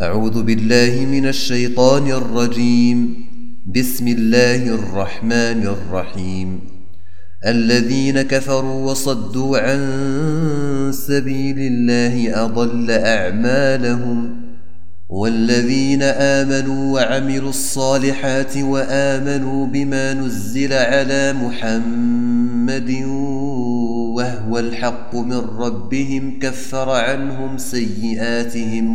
أعوذ بالله من الشيطان الرجيم. بسم الله الرحمن الرحيم. الذين كفروا وصدوا عن سبيل الله أضل أعمالهم، والذين آمنوا وعملوا الصالحات وآمنوا بما نزل على محمد وهو الحق من ربهم كفر عنهم سيئاتهم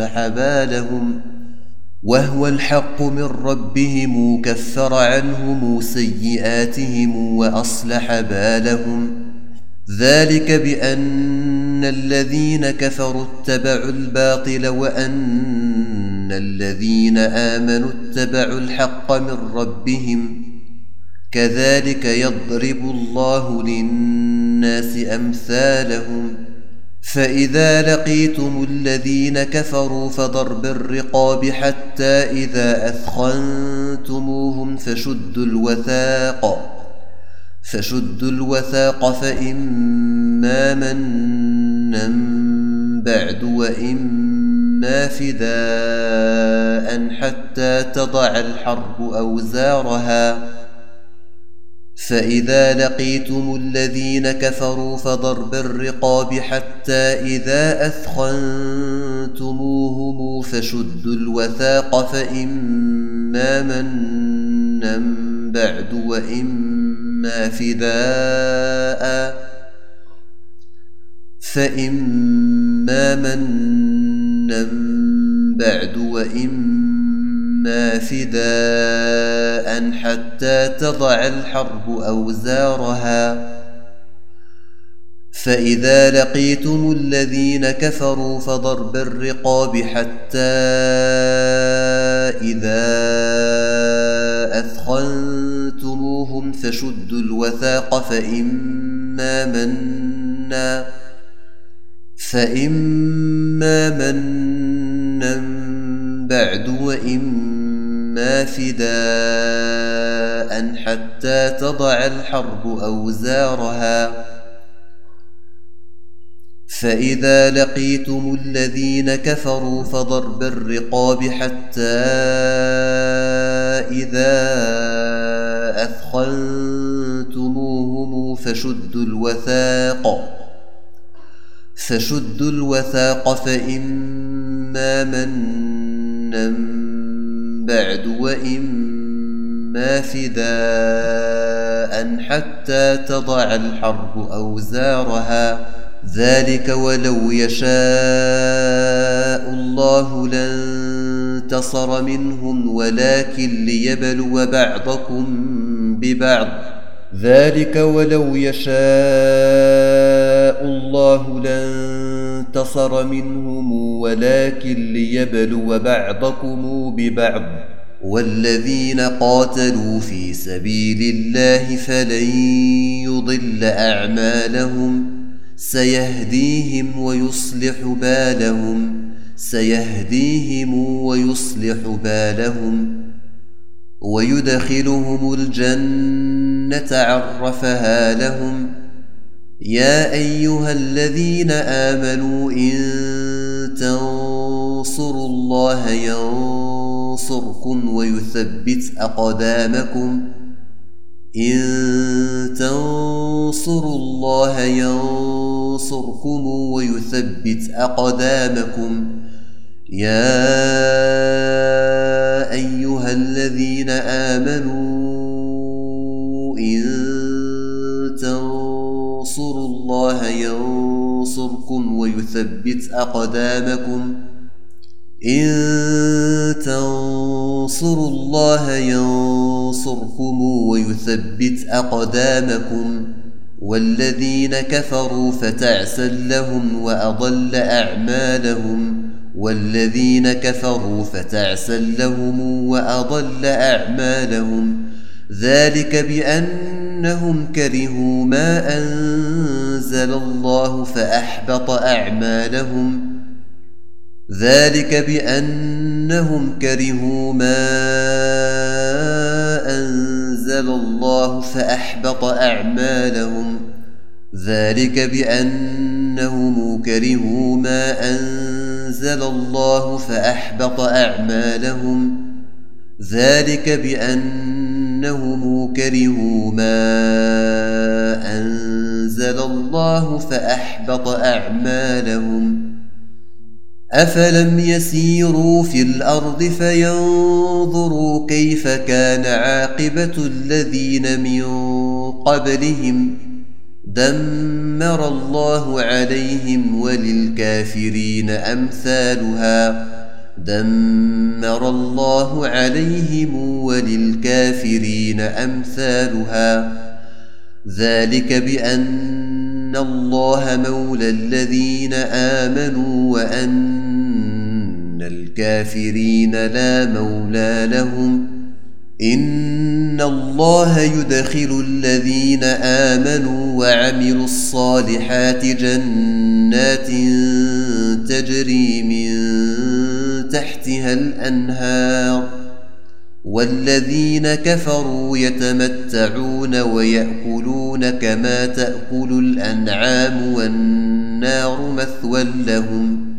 وأصلح بالهم ذلك بأن الذين كفروا اتبعوا الباطل وأن الذين آمنوا اتبعوا الحق من ربهم، كذلك يضرب الله للناس أمثالهم. فإذا لقيتم الذين كفروا فضرب الرقاب حتى إذا أثخنتموهم فشدوا الوثاق فإما منا بعد وإما فداء حتى تضع الحرب أوزارها. فإذا لقيتم الذين كفروا فضرب الرقاب حتى إذا أثخنتموهم فشدوا الوثاق فإما منا بعد وإما فداء حتى تضع الحرب أوزارها. فإذا لقيتم الذين كفروا فضرب الرقاب حتى إذا أثخنتموهم فشدوا الوثاق فإما منا بعد وإما فداء حتى تضع الحرب أوزارها. فإذا لقيتم الذين كفروا فضرب الرقاب حتى إذا أثخنتموهم فشدوا الوثاق فإما منا بعد وإما فداء حتى تضع الحرب أوزارها. ذلك ولو يشاء الله لانتصر منهم ولكن ليبلو بعضكم ببعض. والذين قاتلوا في سبيل الله فلن يضل أعمالهم، سيهديهم ويصلح بالهم ويدخلهم الجنة عرفها لهم. يا أيها الذين آمنوا إن تنصروا الله ينصركم ويثبت أقدامكم. يا أيها الذين آمنوا إن تنصروا الله ينصركم ويثبت أقدامكم. والذين كفروا فتعسا لهم وأضل أعمالهم. ذلك بأنهم كرهوا ما أنزل الله فأحبط أعمالهم. ذلك بأنهم كرهوا ما أنزل أنزل الله فأحبط أعمالهم ذلك بأنهم كرهوا ما أنزل الله فأحبط أعمالهم أفلم يسيروا في الأرض فينظروا كيف كان عاقبة الذين من قبلهم دمر الله عليهم وللكافرين أمثالها دمر الله عليهم وللكافرين أمثالها ذلك بأن الله مولى الذين آمنوا وأن الكافرين لا مولى لهم إن الله يدخل الذين آمنوا وعملوا الصالحات جنات تجري من تحتها الأنهار والذين كفروا يتمتعون ويأكلون كما تأكل الأنعام والنار مثوى لهم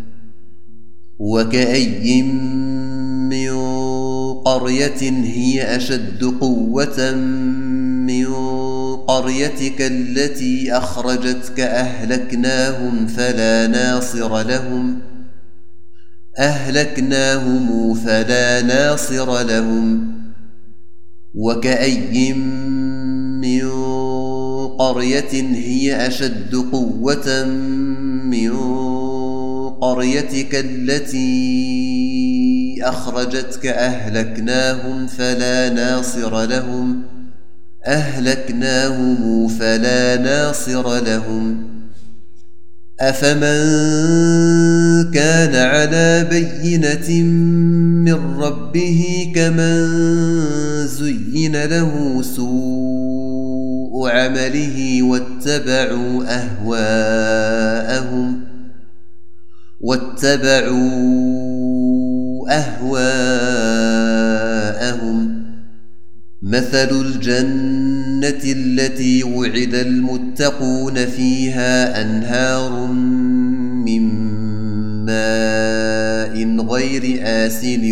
وكأي من قرية هي أشد قوة من قريتك التي أخرجتك أهلكناهم فلا ناصر لهم وكأي من قرية هي أشد قوة من قريتك التي أخرجتك أهلكناهم فلا ناصر لهم أفمن كان على بينة من ربه كمن زين له سوء عمله واتبعوا أهواءهم مثل الجنة التي وعد المتقون فيها أنهار من ماء غير آسن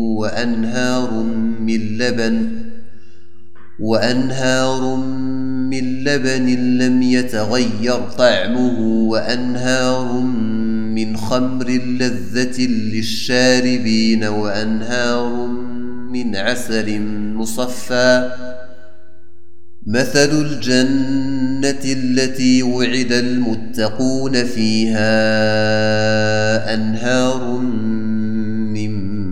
وأنهار من لبن لم يتغير طعمه وأنهار من خمر لذة للشاربين وأنهار من عسل مصفى مثل الجنة التي وعد المتقون فيها أنهار من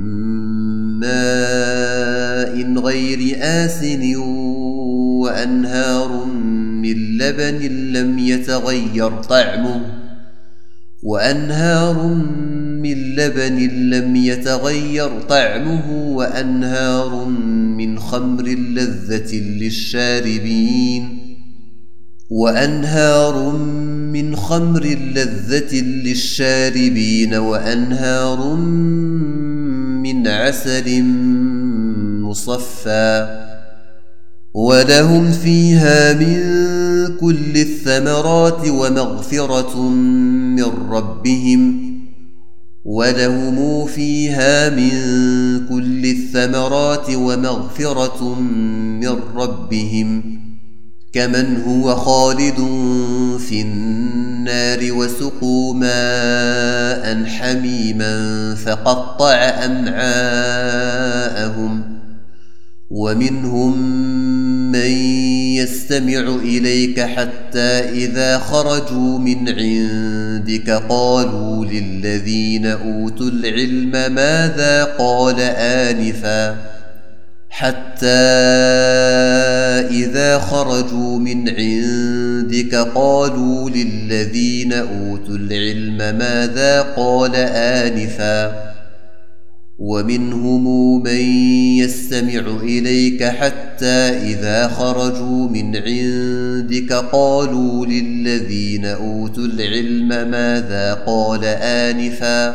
ماء غير آسن وأنهار من لبن لم يتغير طعمه وأنهار من خمر لذة للشاربين وأنهار من عسل مصفى ولهم فيها من كل الثمرات ومغفرة من ربهم كمن هو خالد في النار وسقوا ماء حميما فقطع أمعاءهم ومنهم من يستمع إليك حتى إذا خرجوا من عندك قالوا للذين أوتوا العلم ماذا قال آنفا ومنهم من يستمع إليك حتى إذا خرجوا من عندك قالوا للذين أوتوا العلم ماذا قال آنفا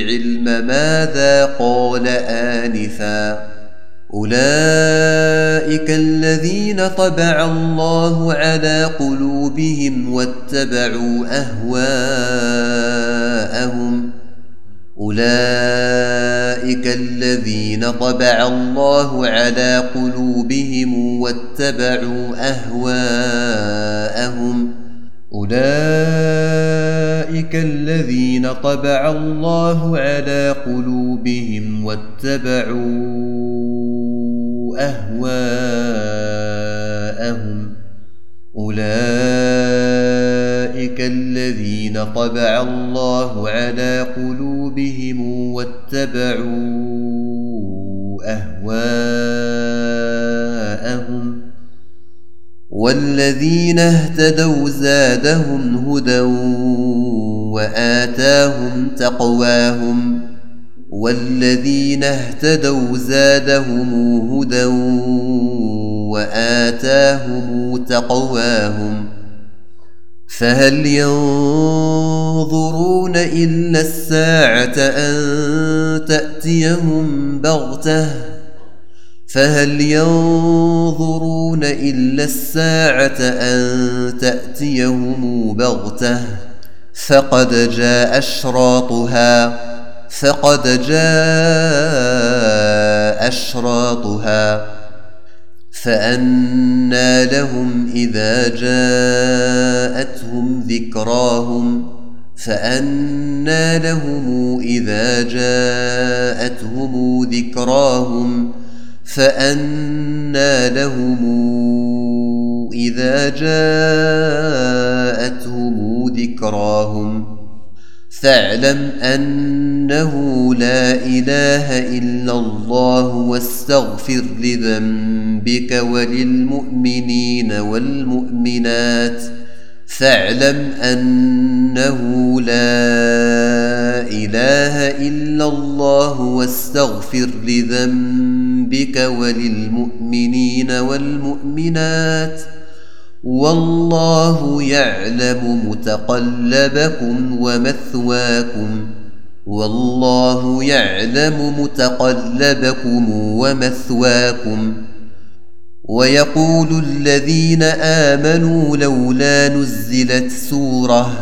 أولئك أولئك الذين طبع الله على قلوبهم واتبعوا أهواءهم أولئك الذين طبع الله على قلوبهم واتبعوا أهواءهم أولئك الذين طبع الله على قلوبهم واتبعوا أهواءهم أولئك الذين طبع الله على قلوبهم واتبعوا أهواءهم والذين اهتدوا زادهم هدى وآتاهم تقواهم والذين اهتدوا زادهم هدى وآتاهم تقواهم فهل ينظرون إلا الساعة أن تأتيهم بغتة فهل ينظرون إلا الساعة أن تأتيهم بغتة فقد جاء أشراطها فأنى لهم إذا جاءتهم ذكراهم فاعلم أنه لا إله إلا الله واستغفر لذنبك وللمؤمنين والمؤمنات والله يعلم متقلبكم ومثواكم ويقول الذين آمنوا لولا نزلت سورة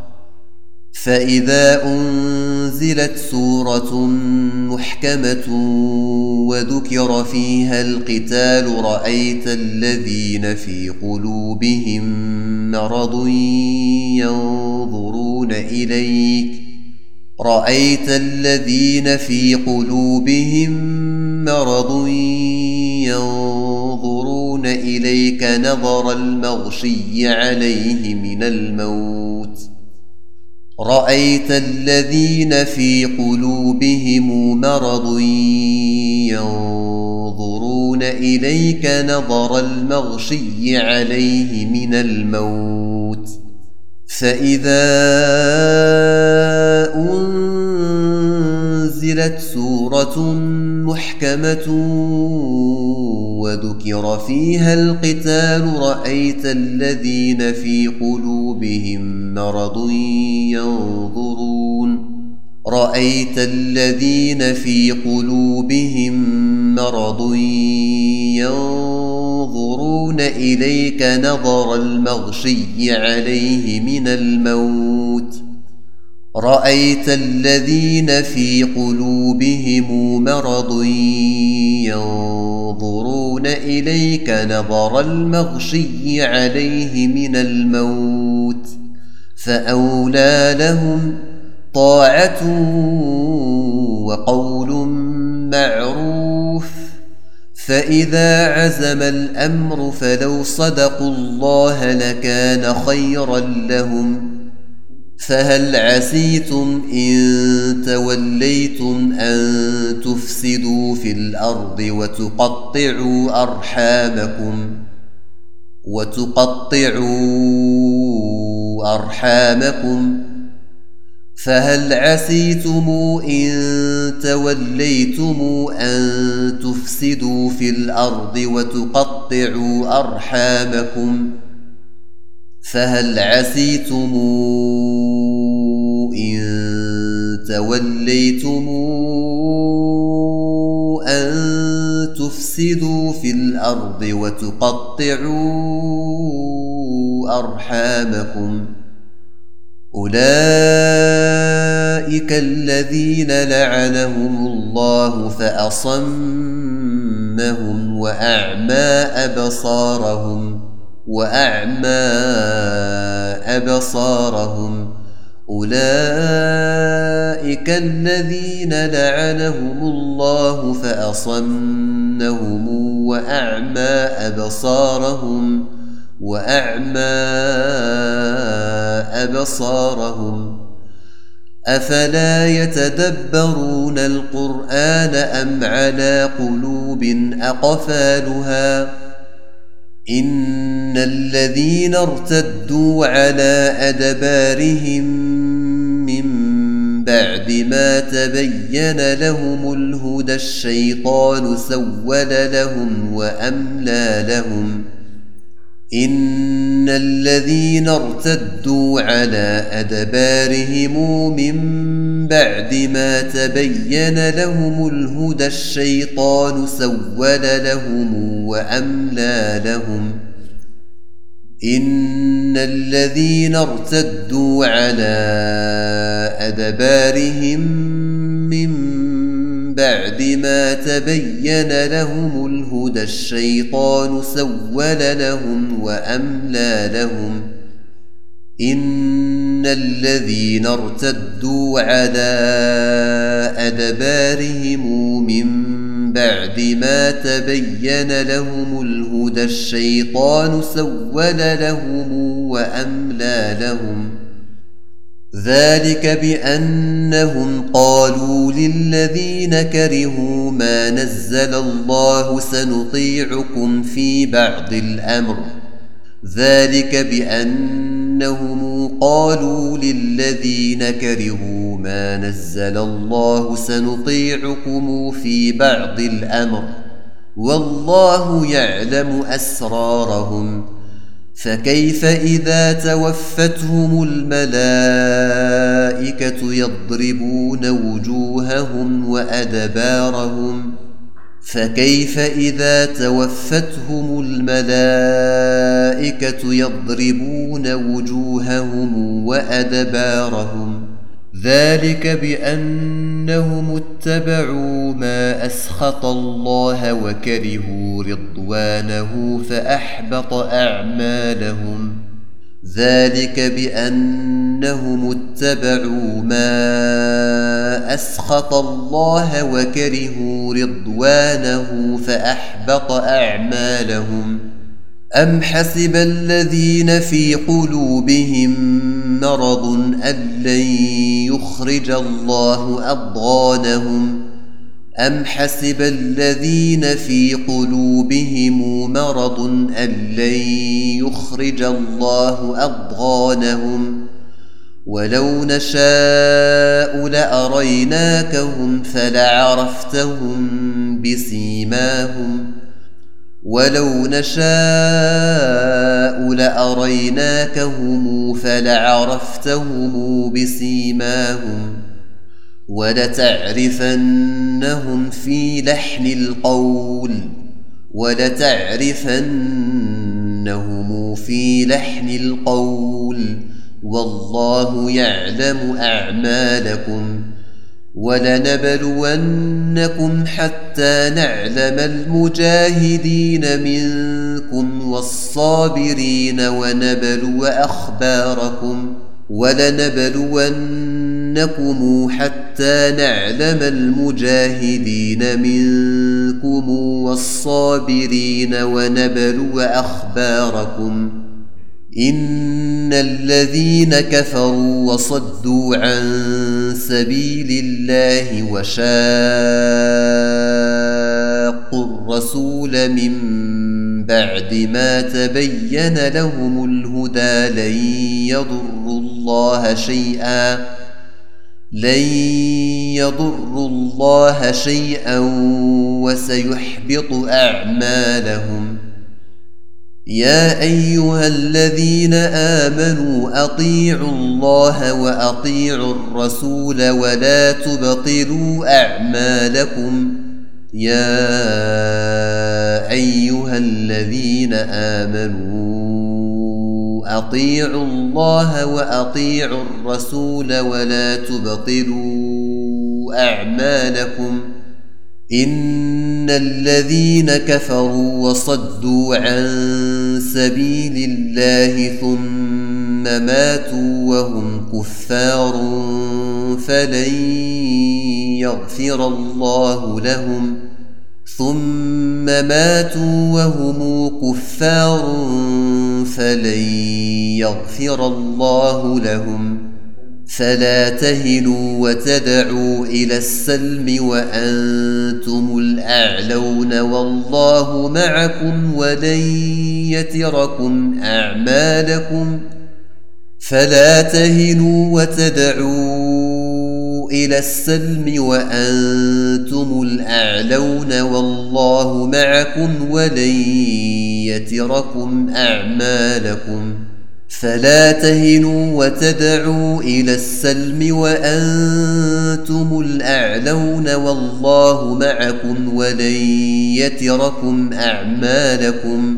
فإذا أنزلت سورة محكمة وذكر فيها القتال رأيت الذين في قلوبهم مرض ينظرون إليك نظر المغشي عليه من الموت فإذا أنزلت سورة محكمة وذكر فيها القتال رأيت الذين في قلوبهم مرض ينظرون إليك نظر المغشي عليه من الموت رأيت الذين في قلوبهم مرض ينظرون إليك نظر المغشي عليه من الموت فأولى لهم طاعة وقول معروف فإذا عزم الأمر فلو صدقوا الله لكان خيرا لهم فهل عسيتم إن توليتم أن تفسدوا في الأرض وتقطعوا أرحامكم فهل عسيتم إن توليتم أن تفسدوا في الأرض وتقطعوا أرحامكم فهل عسيتم إن توليتم أن تفسدوا تفسدوا في الأرض وتقطعوا أرحامكم أولئك الذين لعنهم الله فأصمهم وأعمى أبصارهم أولئك الذين لعنهم الله فأصمهم وأعمى أبصارهم أفلا يتدبرون القرآن أم على قلوب أقفالها إن الذين ارتدوا على أدبارهم من بعد ما تبين لهم الهدى الشيطان سول لهم وأملى لهم إن الذين ارتدوا على أدبارهم من بعد ما تبين لهم الهدى الشيطان سول لهم وأملى لهم إن الذين ارتدوا على أدبارهم من بعد ما تبين لهم الهدى الشيطان سول لهم وأملى لهم إن الذين ارتدوا على أدبارهم من بعد ما تبين لهم الهدى الشيطان سول لهم وأملى لهم ذلك بأنهم قالوا للذين كرهوا ما نزل الله سنطيعكم في بعض الأمر ذلك بأنهم قالوا للذين كرهوا ما نزل الله سنطيعكم في بعض الأمر والله يعلم أسرارهم فكيف إذا توفتهم الملائكة يضربون وجوههم وأدبارهم فكيف إذا توفتهم الملائكة يضربون وجوههم وأدبارهم ذلك بأنهم اتبعوا ما أسخط الله وكرهوا رضوانه فأحبط أعمالهم ذلك بأنهم اتبعوا ما أسخط الله وكرهوا رضوانه فأحبط أعمالهم أم حسب الذين في قلوبهم مرض أن لن يخرج الله أضغانهم أم حسب الذين في قلوبهم مرض أن لن يخرج الله أضغانهم ولو نشاء لأريناكهم فلعرفتهم بسيماهم ولتعرفنهم في لحن القول والله يعلم أعمالكم ولنبلونكم حتى نعلم المجاهدين منكم والصابرين ونبلو أخباركم ولنبلونكم حتى نعلم المجاهدين منكم والصابرين ونبلو أخباركم إن الذين كفروا وصدوا عن سبيل الله وشاقوا الرسول من بعد ما تبين لهم الهدى لن يضروا الله شيئا وسيحبط أعمالهم يا أيها الذين آمنوا أطيعوا الله وأطيعوا الرسول ولا تبطلوا أعمالكم يا أيها الذين آمنوا أطيعوا الله وأطيعوا الرسول ولا تبطلوا أعمالكم إن الذين كفروا وصدوا عن سبيل الله ثم ماتوا وهم كفار فلن يغفر الله لهم فلا تهنوا وتدعوا إلى السلم وأنتم الأعلون والله معكم ولن يتركم أعمالكم فلا تهنوا وتدعوا إلى السلم وأنتم الأعلون والله معكم ولن يتركم أعمالكم فلا تهنوا وتدعوا إلى السلم وأنتم الأعلون والله معكم ولن يتركم أعمالكم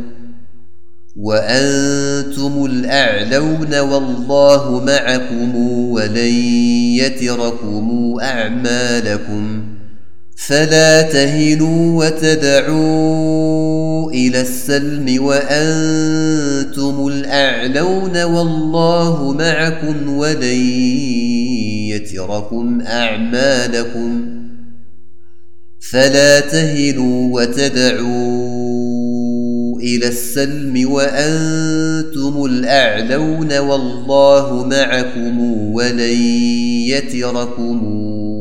وأنتم الأعلون والله معكم ولن يتركم أعمالكم فلا تهنوا وتدعوا إلى السلم وأنتم الأعلون والله معكم ولن يتركم أعمالكم فلا تهنوا وتدعوا إلى السلم وأنتم الأعلون والله معكم ولن يتركم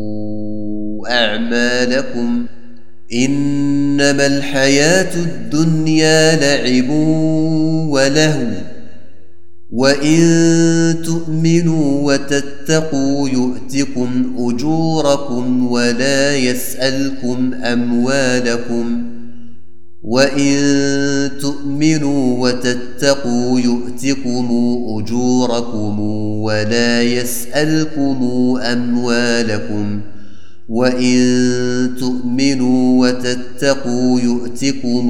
أعمالكم إنما الحياة الدنيا لعب ولهو وإن تؤمنوا وتتقوا يؤتكم أجوركم ولا يسألكم أموالكم وإن تؤمنوا وتتقوا يؤتكم أجوركم ولا يسألكم أموالكم وإن تؤمنوا وتتقوا يؤتكم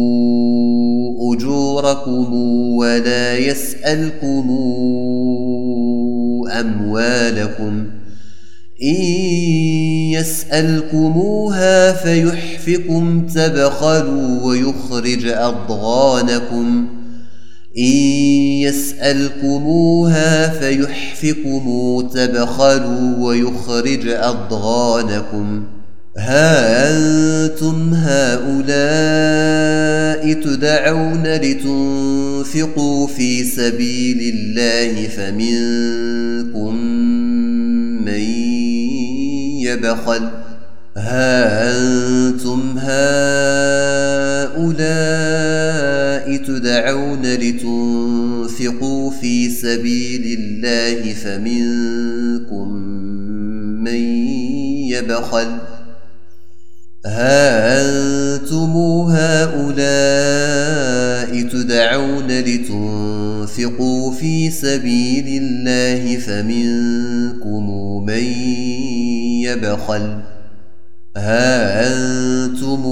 أجوركم ولا يسألكم أموالكم إن يسألكموها فيحفكم تبخلوا ويخرج أضغانكم إن يسألكموها فيحفكم تبخلوا ويخرج أضغانكم ها أنتم هؤلاء تدعون لتنفقوا في سبيل الله فمنكم من يبخل تدعون لتنفقوا في سبيل الله فمنكم من يبخل أنتم هؤلاء تدعون لتنفقوا في سبيل الله فمنكم من يبخل أنتم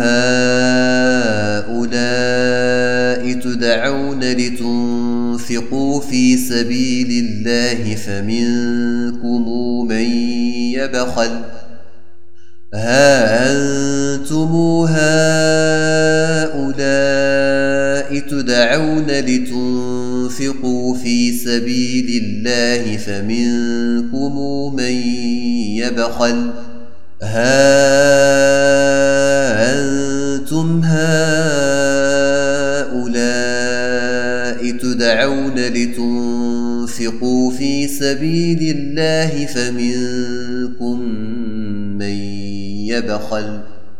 هؤلاء تدعون لتنفقوا في سبيل الله فمنكم من يبخل أنتم هؤلاء تدعون لتنفقوا في سبيل الله فمنكم من يبخل أنتم هؤلاء تدعون لتنفقوا في سبيل الله فمنكم من يبخل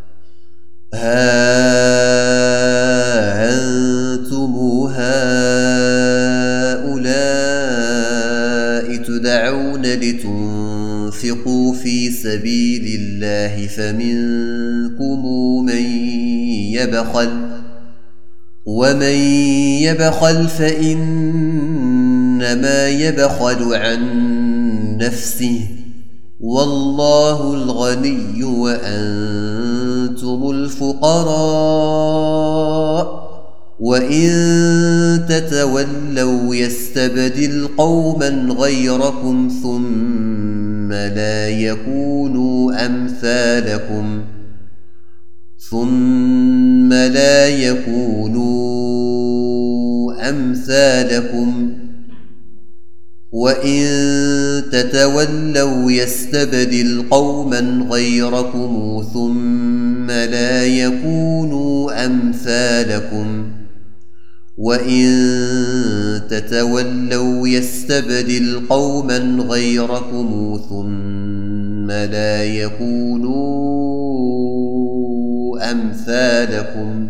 أنتم هؤلاء تدعون لتنفقوا في سبيل الله فمنكم من يبخل ومن يبخل فإنما يبخل عن نفسه والله الغني وأنتم أنتم الفقراء وإن تتولوا يستبدل قوما غيركم ثم لا يكونوا أمثالكم وإن تتولوا يستبدل قوما غيركم ثم لا يكونوا أمثالكم وإن تتولوا يستبدل قوما غيركم ثم لا يكونوا أمثالكم